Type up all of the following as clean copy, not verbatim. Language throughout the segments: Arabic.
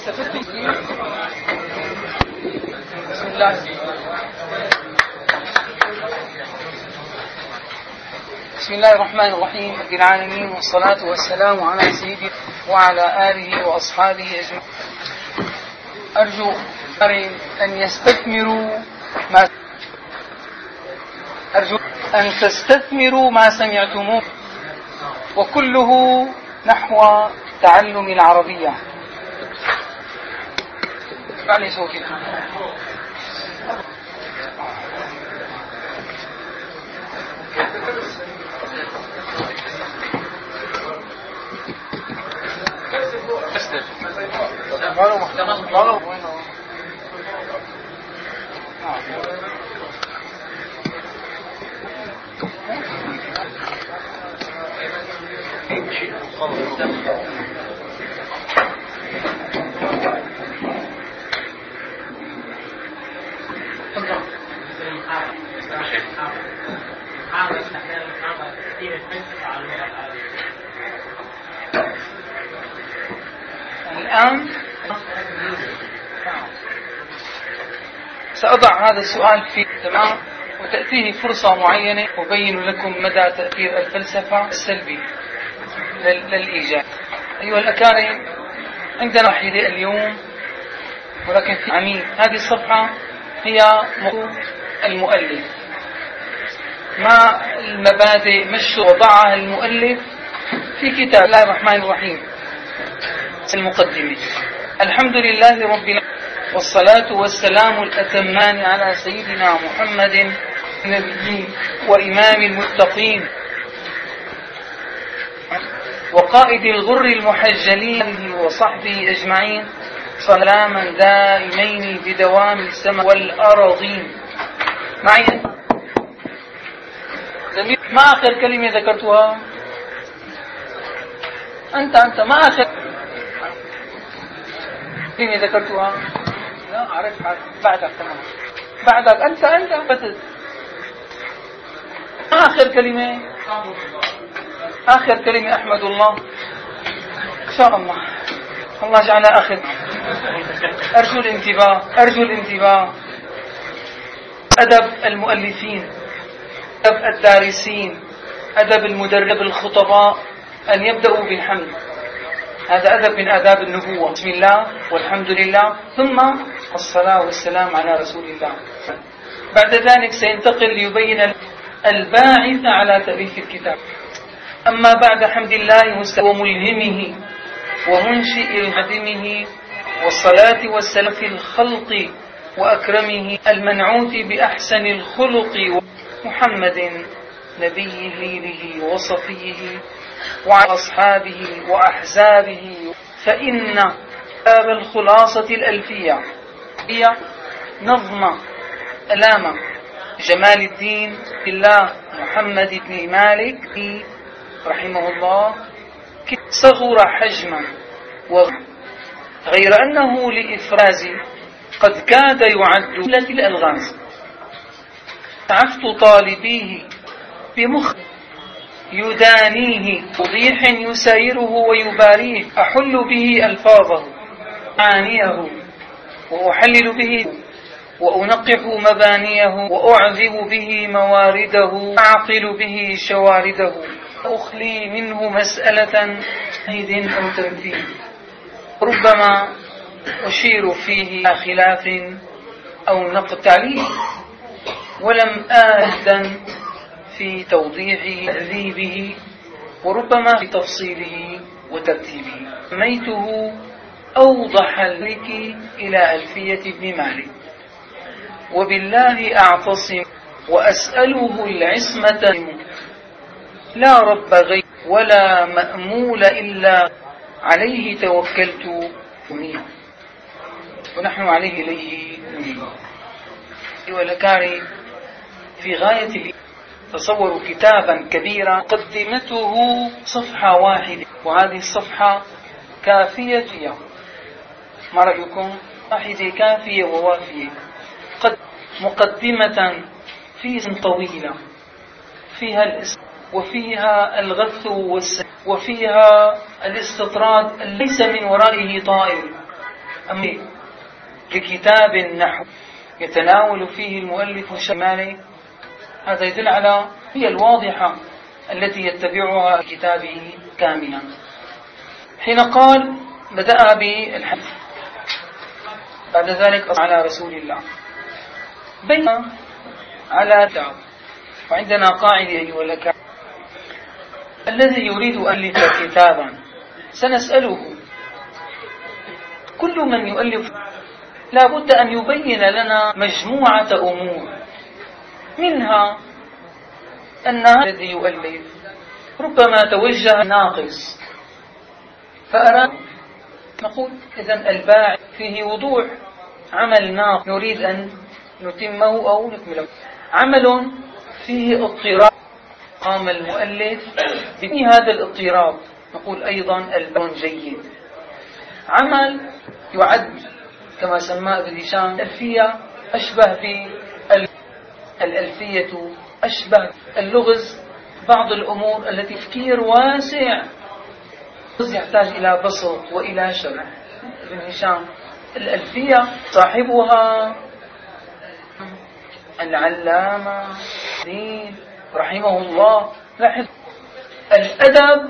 استفدت. بسم الله. بسم الله الرحمن الرحيم. رب العالمين، والصلاة والسلام على سيدنا وعلى آله وأصحابه أجمعين. أرجو أن تستثمروا ما سمعتموه، وكله نحو تعلم العربية. بعلي صوتي. الآن سأضع هذا السؤال في تمام، وتأتيه فرصة معينة أبين لكم مدى تأثير الفلسفة السلبي للإيجاب. أيها الأكارم، عندنا واحدة اليوم، ولكن في عميد. هذه الصفحة هي المؤلف، ما المبادئ مش وضعها المؤلف في كتاب الله الرحمن الرحيم. المقدمة: الحمد لله رب العالمين، والصلاة والسلام الأتمان على سيدنا محمد النبي وإمام المتقين وقائد الغر المحجلين وصحبه أجمعين، سلاما دائمين بدوام السماء والأراضين. معي ما آخر كلمة ذكرتها؟ أنت ما آخر كلمة ذكرتها؟ لا عارف بعدك. تمام، بعدك أنت بس. ما آخر كلمة؟ آخر كلمة أحمد الله إن شاء الله. الله جعل آخر. أرجو الانتباه. أدب المؤلفين، أدب الدارسين، أدب المدرب الخطباء أن يبدأوا بالحمد. هذا أدب من آداب النبوة. بسم الله والحمد لله ثم الصلاة والسلام على رسول الله. بعد ذلك سينتقل ليبين الباعث على تأليف الكتاب. أما بعد حمد الله وملهمه ومنشئ الهدمه، والصلاة والسلام في الخلق وأكرمه المنعوت بأحسن الخلق، محمد نبيه ليله وصفيه وعلى أصحابه وأحزابه. فإن باب الخلاصة الألفية هي نظم ألامة جمال الدين الله محمد بن مالك رحمه الله، صغر حجما، غير أنه لإفراز قد كاد يعد جملة الألغاز. عفت طالبيه بمخ يدانيه، توضيح يسايره ويباريه، أحل به ألفاظه معانيه، وأحلل به وأنقح مبانيه، وأعذب به موارده، أعقل به شوارده، أخلي منه مسألة هيد أو تنفيذ، ربما أشير فيه خلاف أو نقتعليه، ولم آهدا في توضيح تهذيبه، وربما في تفصيله وترتيبه. سميته أوضح لك إلى ألفية ابن مالك، وبالله أعتصم وأسأله العصمة، لا رب غير ولا مأمول إلا عليه توكلت منيب، ونحن عليه إليه منيب. والأكارم، في غاية تصوروا كتابا كبيرا مقدمته صفحة واحدة، وهذه الصفحة كافية. ما رأيكم؟ واحدة كافية ووافية. قد مقدمة فيها طويلة، فيها وفيها الغث وفيها الاستطراد ليس من ورائه طائر، لكتاب النحو يتناول فيه المؤلف شمالي، هذا يدل على هي الواضحة التي يتبعها كتابه كاملا. حين قال بدأ بالحديث، بعد ذلك على رسول الله، بين على دعوة. وعندنا قاعدة أيها الأكارم: الذي يريد أن يؤلف كتابا سنسأله، كل من يؤلف لا بد أن يبين لنا مجموعة أمور، منها أن الذي يؤلف ربما توجه ناقص فأراد نقول إذن الباعث فيه وضوح، عمل ناقص نريد أن نتمه أو نكمله، عمل فيه اضطراب قام المؤلف بني هذا الاضطراب نقول أيضا الباعث جيد، عمل يعد كما سماه ابن هشام الألفية أشبه الألفية أشبه اللغز، بعض الأمور التي تفكير واسع يحتاج إلى بسط وإلى شرح. ابن هشام الألفية صاحبها العلامة دين رحمه الله، لاحظ الأدب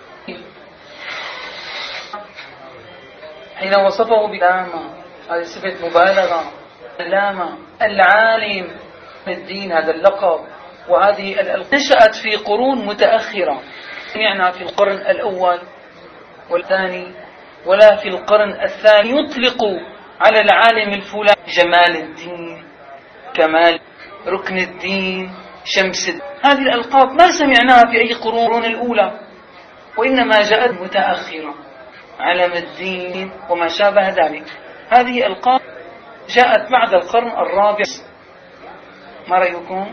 حين وصفه بالعلامة، هذه صفة مبالغة، العلامة العالم الدين، هذا اللقب وهذه نشأت في قرون متأخرة، يعني في القرن الأول والثاني ولا في القرن الثاني يطلق على العالم الفلاني جمال الدين، كمال، ركن الدين، شمس الدين. هذه الألقاب ما سمعناها في أي قرون الأولى، وإنما جاءت متأخرة، علم الدين وما شابه ذلك. هذه ألقاب جاءت بعد القرن الرابع. ما رأيكم؟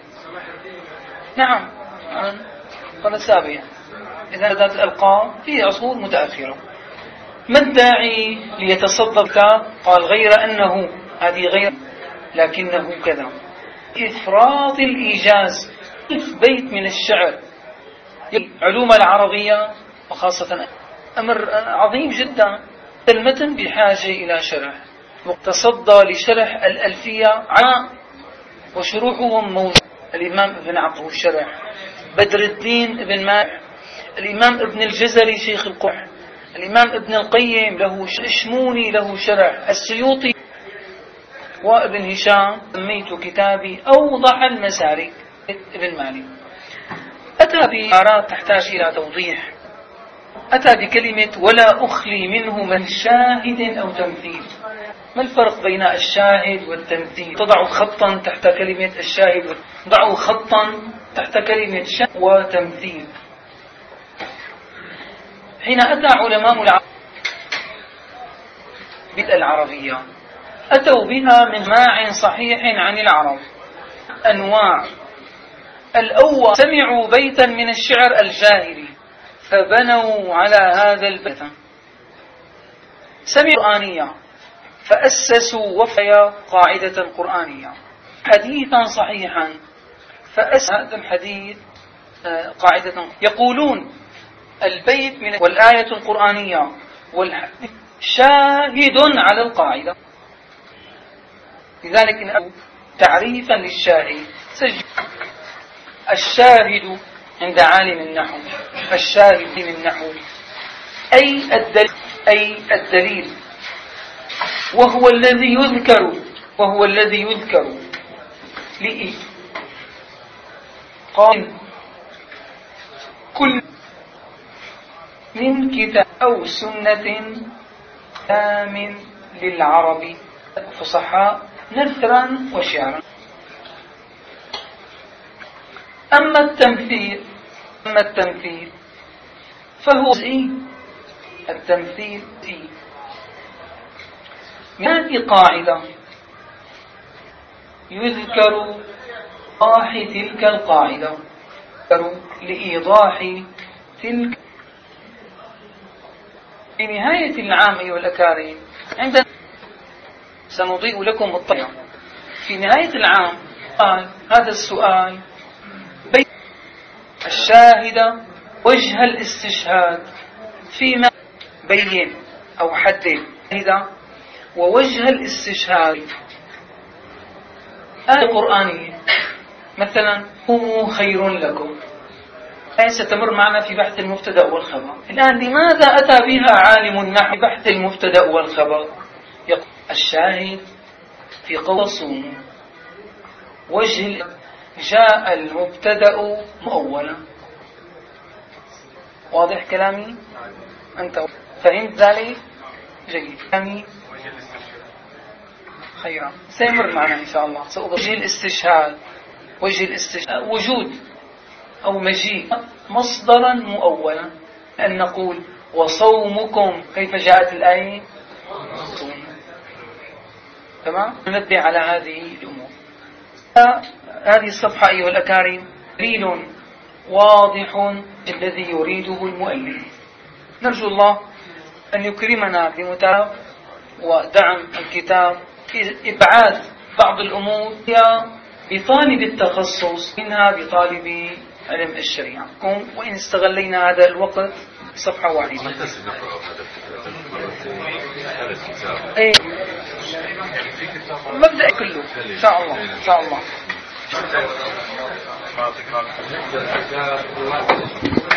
نعم، القرن السابع. إذا ذات الألقاب في عصور متأخرة. ما الداعي ليتصدر كتاب؟ قال غير أنه هذه غير لكنه كذا، إفراط الإيجاز، بيت من الشعر، علوم العربية وخاصة أمر عظيم جدا، المتن بحاجة إلى شرح، تصدى لشرح الألفية وشروحهم موجود. الإمام ابن عقل الشرح، بدر الدين ابن مالك، الإمام ابن الجزري شيخ القح، الإمام ابن القيم له الشموني له شرح، السيوطي، وابن هشام سميت كتابي أوضح المسالك ابن مالك. أتى بعبارات تحتاج إلى توضيح، أتى بكلمة ولا أخلي منه من شاهد أو تمثيل. ما الفرق بين الشاهد والتمثيل؟ تضع خطا تحت كلمة الشاهد، ضعوا خطا تحت كلمة شاهد وتمثيل. حين أتى علماء العربية أتوا بها من جماع صحيح عن العرب، أنواع. الأول سمعوا بيتا من الشعر الجاهلي فبنوا على هذا البيت، سمعوا قرآنية فأسسوا وفيا قاعدة قرآنية، حديثا صحيحا فأسس هذا الحديث قاعدة. يقولون البيت من والآية القرآنية والحديث شاهد على القاعدة، لذلك إن تعريفا للشاهد سجل الشاهد عند عالم النحو، الشاهد من النحو أي الدليل، وهو الذي يذكر لإيه قال كل من كتاب أو سنة كامل للعرب فصحاء نثرا وشعرا. أما التمثيل فهو التمثيل هذه قاعدة يذكر إيضاح تلك القاعدة، لإيضاح تلك. في نهاية العام أيها الأكارم عندنا سنضيء لكم الطريق. في نهاية العام قال هذا السؤال بين الشاهد وجه الاستشهاد فيما بين أو حدد ووجه الاستشهاد. آية قرآنية مثلا قوموا خير لكم، ستمر معنا في بحث المبتدأ والخبر. الآن لماذا أتى بها عالم النحو في بحث المبتدأ والخبر؟ يقول الشاهد في قول صوموا وجه جاء المبتدأ مؤولا. واضح كلامي؟ أنت فهمت ذلك؟ جيد. كلامي خيرا سيمر معنا إن شاء الله. وجه الاستشهاد، وجود أو مجيء مصدرا مؤولا. أن نقول وصومكم، كيف جاءت الآية؟ صوم. تمام؟ ننبه على هذه الأمور. هذه الصفحة أيها الأكارم دليل واضح الذي يريده المؤلف. نرجو الله أن يكرمنا بمتابعة ودعم الكتاب في إبعاد بعض الأمور بطالب التخصص منها بطالب علم الشريعة. وإن استغلينا هذا الوقت صفحة واحدة. أي مبدأ كله إن شاء الله إن شاء الله.